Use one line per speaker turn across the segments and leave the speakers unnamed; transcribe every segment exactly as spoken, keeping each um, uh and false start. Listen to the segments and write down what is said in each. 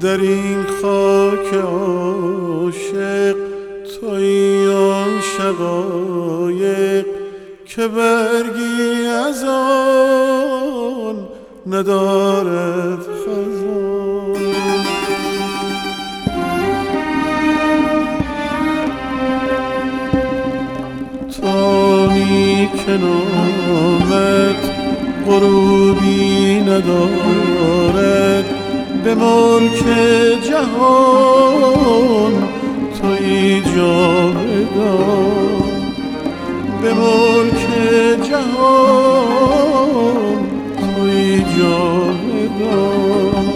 در این خاک عاشق تویی آن شقایق که برگی از آن ندارد خزان. تانی که نامت غروبی ندارد به ملک جهان تویی جاودان، به ملک جهان تویی جاودان.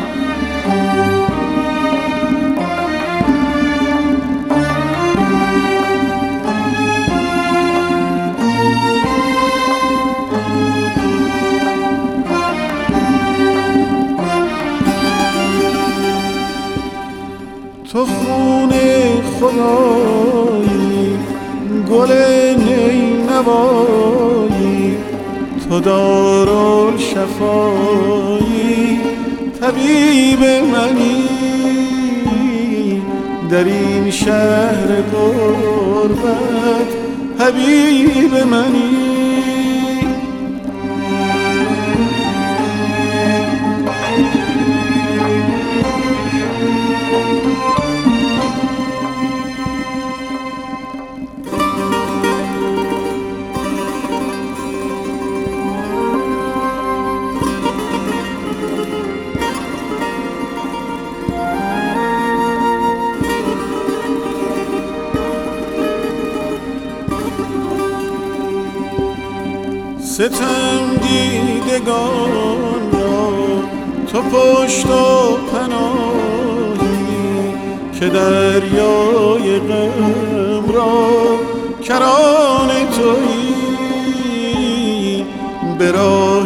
تو خون خدایی گل نینوایی، تو دارالشفایی طبیب منی در این شهر غربت حبیب منی. ستم دیدگان را تو پشت و پناهی که دریای غم را کران تویی، به راه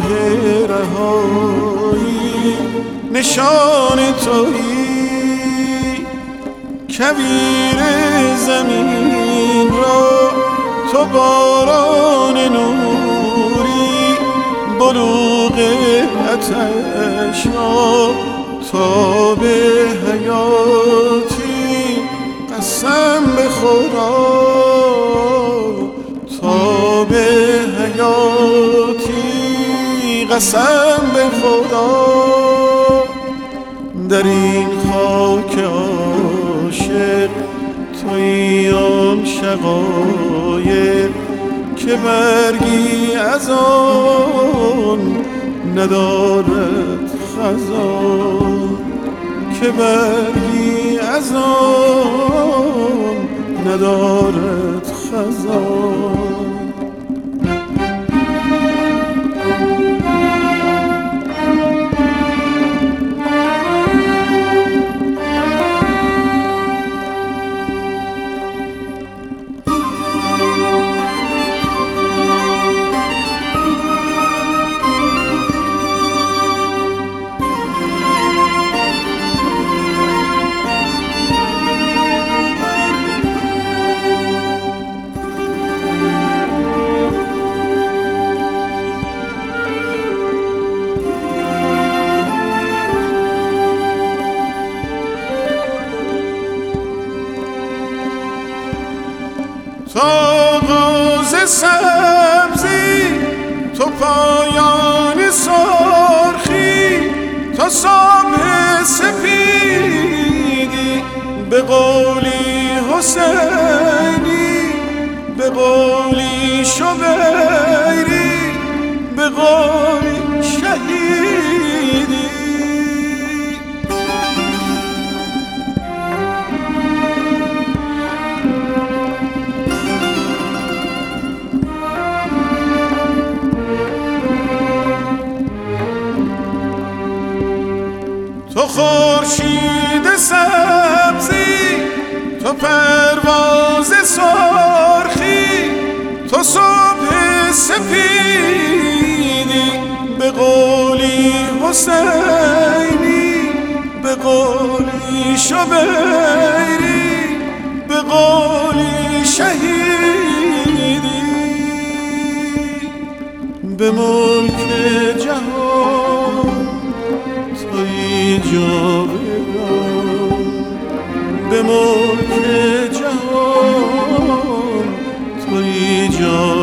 رهایی نشان تویی. کویر زمین را تو باران نوری، بلوغ آتش را تا به حیاتی قسم به خدا، تا به حیاتی قسم به خدا. در این خاک عاشق تویی آن شقایق که برگی از آن ندارد خزان، که برگی از آن ندارد خزان. تو آغاز سبزی، تو پایان سرخی، تو صبح سپیدی به قولی حسینی، به قولی شبیری، به قولی شهیدی. تو خورشید سبزی، تو پرواز سرخی، تو صبح سپیدی به قولی حسینی، به قولی شبیری، به قولی شهیدی. به ملک جهان تویی جاودان به ملک جهان تویی جاودان